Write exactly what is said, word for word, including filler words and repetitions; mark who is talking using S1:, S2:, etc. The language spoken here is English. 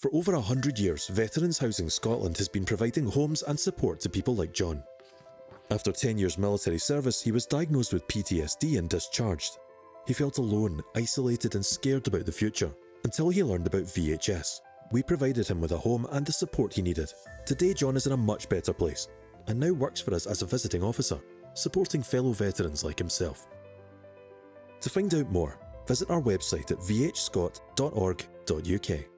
S1: For over a hundred years, Veterans Housing Scotland has been providing homes and support to people like John. After ten years military service, he was diagnosed with P T S D and discharged. He felt alone, isolated and scared about the future, until he learned about V H S. We provided him with a home and the support he needed. Today John is in a much better place, and now works for us as a visiting officer, supporting fellow veterans like himself. To find out more, visit our website at v h scot dot org dot u k.